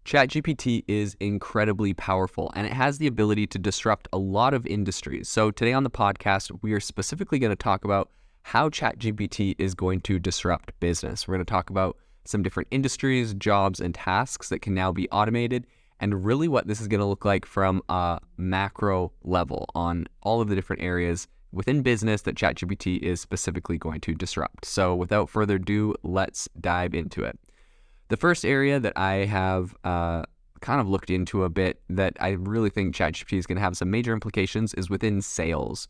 ChatGPT is incredibly powerful and it has the ability to disrupt a lot of industries. So today on the podcast, we are specifically going to talk about how ChatGPT is going to disrupt business. We're going to talk about some different industries, jobs, and tasks that can now be automated, and really what this is going to look like from a macro level on all of the different areas within business that ChatGPT is specifically going to disrupt. So without further ado, let's dive into it. The first area that I have kind of looked into a bit that I really think ChatGPT is going to have some major implications is within sales.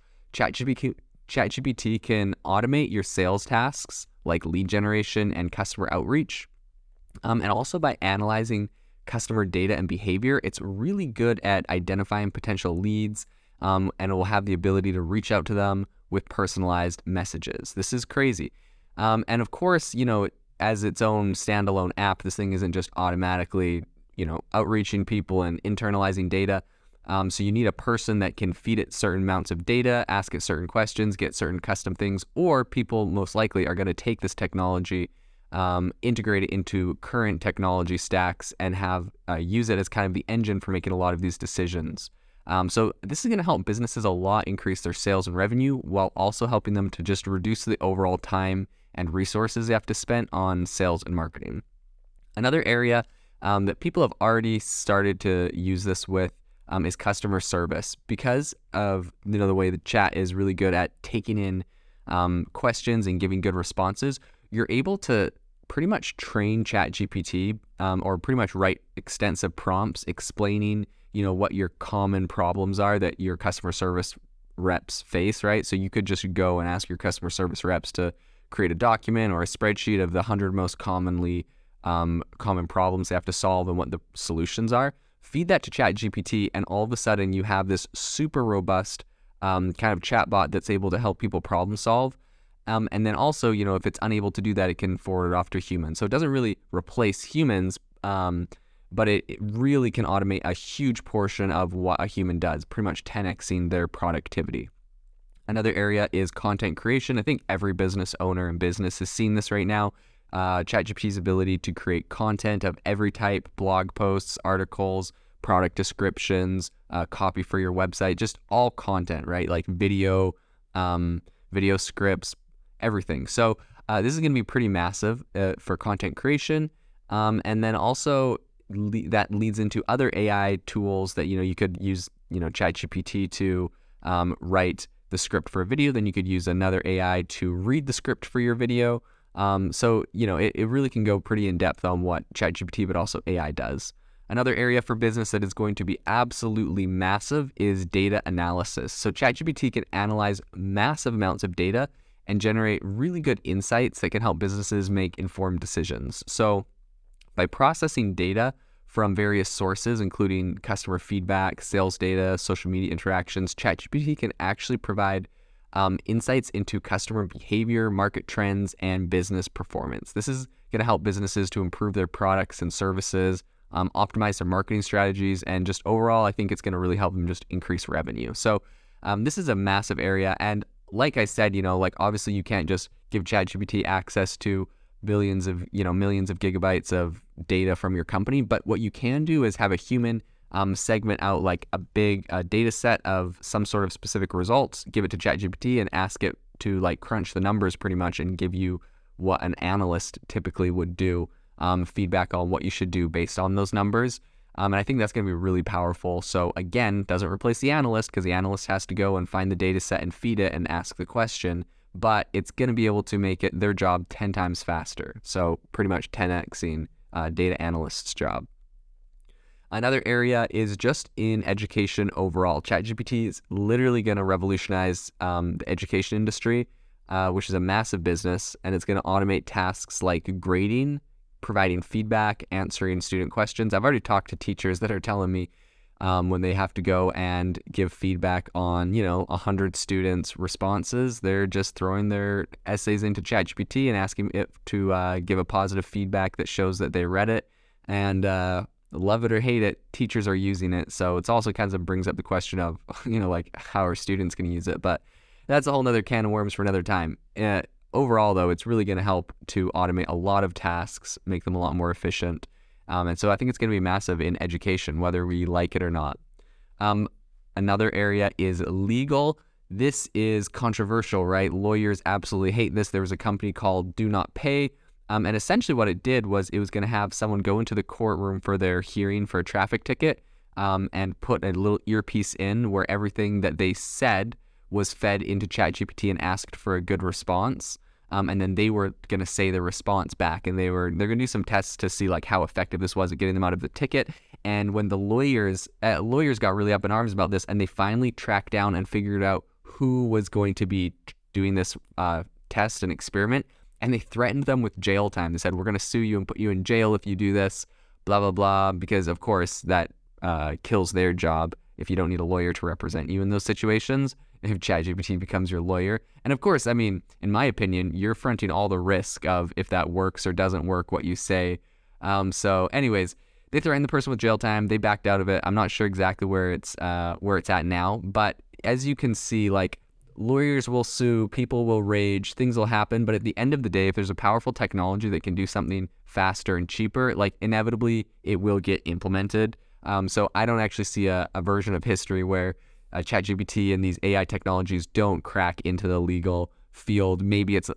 ChatGPT can automate your sales tasks like lead generation and customer outreach. And also by analyzing customer data and behavior, it's really good at identifying potential leads, and it will have the ability to reach out to them with personalized messages. This is crazy. And of course, as its own standalone app, this thing isn't just automatically, outreaching people and internalizing data. So you need a person that can feed it certain amounts of data, ask it certain questions, get certain custom things, or people most likely are going to take this technology, integrate it into current technology stacks and have use it as kind of the engine for making a lot of these decisions. So this is going to help businesses a lot increase their sales and revenue while also helping them to just reduce the overall time and resources they have to spend on sales and marketing. Another area that people have already started to use this with is customer service. Because of the way the chat is really good at taking in questions and giving good responses, you're able to pretty much train ChatGPT or pretty much write extensive prompts explaining what your common problems are that your customer service reps face, right? So you could just go and ask your customer service reps to create a document or a spreadsheet of the 100 most common problems they have to solve and what the solutions are. Feed that to ChatGPT, and all of a sudden you have this super robust kind of chatbot that's able to help people problem solve. And then also, if it's unable to do that, it can forward it off to humans. So it doesn't really replace humans, but it really can automate a huge portion of what a human does, pretty much 10xing their productivity. Another area is content creation. I think every business owner and business has seen this right now. ChatGPT's ability to create content of every type, blog posts, articles, product descriptions, copy for your website, just all content, right? Like video scripts, everything. So this is going to be pretty massive for content creation. And then also that leads into other AI tools that, you could use, ChatGPT to write the script for a video. Then you could use another AI to read the script for your video. So, it really can go pretty in depth on what ChatGPT, but also AI does. Another area for business that is going to be absolutely massive is data analysis. So ChatGPT can analyze massive amounts of data and generate really good insights that can help businesses make informed decisions. So by processing data from various sources, including customer feedback, sales data, social media interactions, ChatGPT can actually provide insights into customer behavior, market trends, and business performance. This is going to help businesses to improve their products and services, optimize their marketing strategies, and just overall, I think it's going to really help them just increase revenue. So this is a massive area. And like I said, obviously you can't just give ChatGPT access to billions of, millions of gigabytes of data from your company. But what you can do is have a human segment out like a big data set of some sort of specific results, give it to ChatGPT and ask it to crunch the numbers pretty much and give you what an analyst typically would do, feedback on what you should do based on those numbers. And I think that's going to be really powerful. So again, doesn't replace the analyst because the analyst has to go and find the data set and feed it and ask the question, but it's going to be able to make their job 10 times faster. So pretty much 10xing data analyst's job. Another area is just in education overall. ChatGPT is literally going to revolutionize the education industry, which is a massive business, and it's going to automate tasks like grading, providing feedback, answering student questions. I've already talked to teachers that are telling me when they have to go and give feedback on, 100 students' responses, they're just throwing their essays into ChatGPT and asking it to give a positive feedback that shows that they read it. And love it or hate it, teachers are using it. So it's also kind of brings up the question of, how are students going to use it? But that's a whole nother can of worms for another time. Overall, though, it's really going to help to automate a lot of tasks, make them a lot more efficient. And so I think it's going to be massive in education, whether we like it or not. Another area is legal. This is controversial, right? Lawyers absolutely hate this. There was a company called Do Not Pay. And essentially what it did was it was going to have someone go into the courtroom for their hearing for a traffic ticket and put a little earpiece in where everything that they said was fed into ChatGPT and asked for a good response. And then they were going to say the response back, and they're going to do some tests to see like how effective this was at getting them out of the ticket. And when the lawyers got really up in arms about this, and they finally tracked down and figured out who was going to be doing this test and experiment, and they threatened them with jail time. They said, we're going to sue you and put you in jail if you do this, blah, blah, blah, because of course that kills their job if you don't need a lawyer to represent you in those situations, if ChatGPT becomes your lawyer. And of course, I mean, in my opinion, you're fronting all the risk of if that works or doesn't work, what you say. So anyways, they threatened the person with jail time. They backed out of it. I'm not sure exactly where it's at now, but as you can see, like, lawyers will sue, people will rage, things will happen. But at the end of the day, if there's a powerful technology that can do something faster and cheaper, like inevitably it will get implemented. So I don't actually see a version of history where ChatGPT and these AI technologies don't crack into the legal field. Maybe it's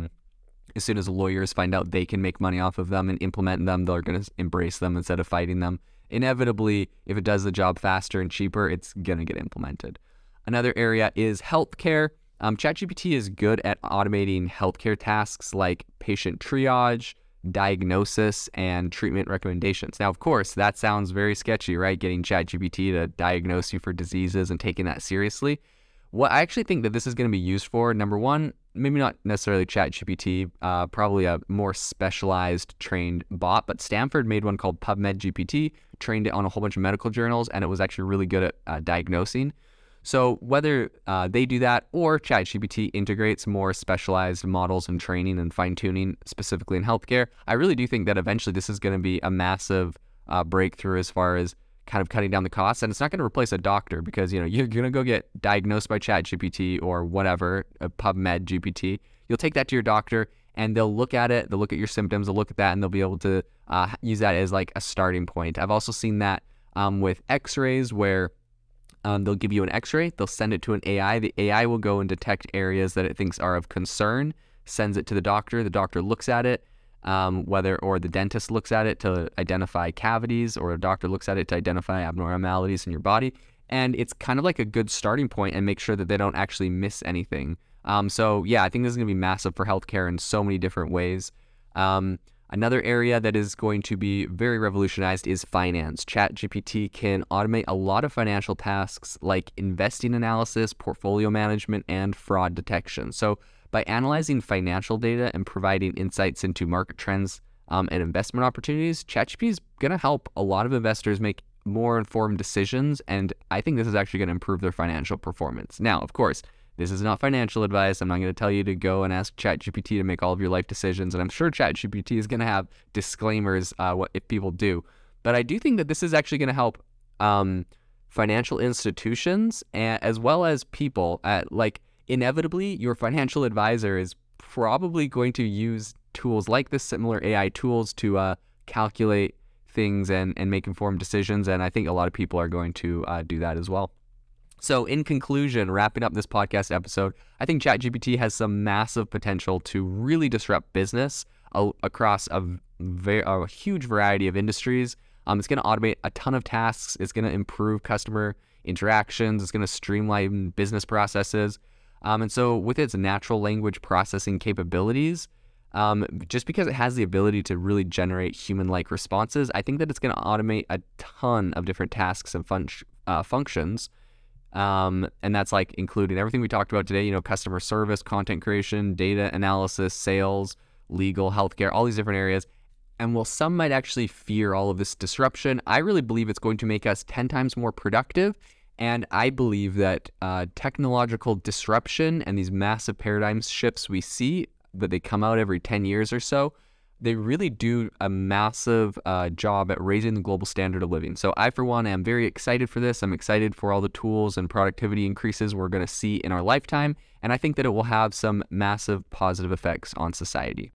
as soon as lawyers find out they can make money off of them and implement them, they're going to embrace them instead of fighting them. Inevitably, if it does the job faster and cheaper, it's going to get implemented. Another area is healthcare. ChatGPT is good at automating healthcare tasks like patient triage, diagnosis, and treatment recommendations. Now, of course, that sounds very sketchy, right? Getting ChatGPT to diagnose you for diseases and taking that seriously. What I actually think that this is going to be used for, number one, maybe not necessarily ChatGPT, probably a more specialized trained bot, but Stanford made one called PubMed GPT, trained it on a whole bunch of medical journals, and it was actually really good at diagnosing. So whether they do that or ChatGPT integrates more specialized models and training and fine-tuning specifically in healthcare, I really do think that eventually this is going to be a massive breakthrough as far as kind of cutting down the costs. And it's not going to replace a doctor because, you're going to go get diagnosed by ChatGPT or whatever, a PubMed GPT. You'll take that to your doctor and they'll look at it, they'll look at your symptoms, they'll look at that, and they'll be able to use that as like a starting point. I've also seen that with x-rays where they'll give you an x-ray, they'll send it to an AI. The AI will go and detect areas that it thinks are of concern, sends it to the doctor looks at it, or the dentist looks at it to identify cavities, or a doctor looks at it to identify abnormalities in your body. And it's kind of like a good starting point and make sure that they don't actually miss anything. So yeah, I think this is going to be massive for healthcare in so many different ways. Another area that is going to be very revolutionized is finance. ChatGPT can automate a lot of financial tasks like investing analysis, portfolio management, and fraud detection. So by analyzing financial data and providing insights into market trends and investment opportunities, ChatGPT is going to help a lot of investors make more informed decisions, and I think this is actually going to improve their financial performance. Now, of course, this is not financial advice. I'm not going to tell you to go and ask ChatGPT to make all of your life decisions. And I'm sure ChatGPT is going to have disclaimers if people do. But I do think that this is actually going to help financial institutions as well as people. Inevitably, your financial advisor is probably going to use tools like this, similar AI tools, to calculate things and make informed decisions. And I think a lot of people are going to do that as well. So in conclusion, wrapping up this podcast episode, I think ChatGPT has some massive potential to really disrupt business across a huge variety of industries. It's going to automate a ton of tasks. It's going to improve customer interactions. It's going to streamline business processes. And so with its natural language processing capabilities, just because it has the ability to really generate human-like responses, I think that it's going to automate a ton of different tasks and functions. And that's like including everything we talked about today, customer service, content creation, data analysis, sales, legal, healthcare, all these different areas. And while some might actually fear all of this disruption, I really believe it's going to make us 10 times more productive. And I believe that technological disruption and these massive paradigm shifts we see, that they come out every 10 years or so, they really do a massive job at raising the global standard of living. So I, for one, am very excited for this. I'm excited for all the tools and productivity increases we're going to see in our lifetime. And I think that it will have some massive positive effects on society.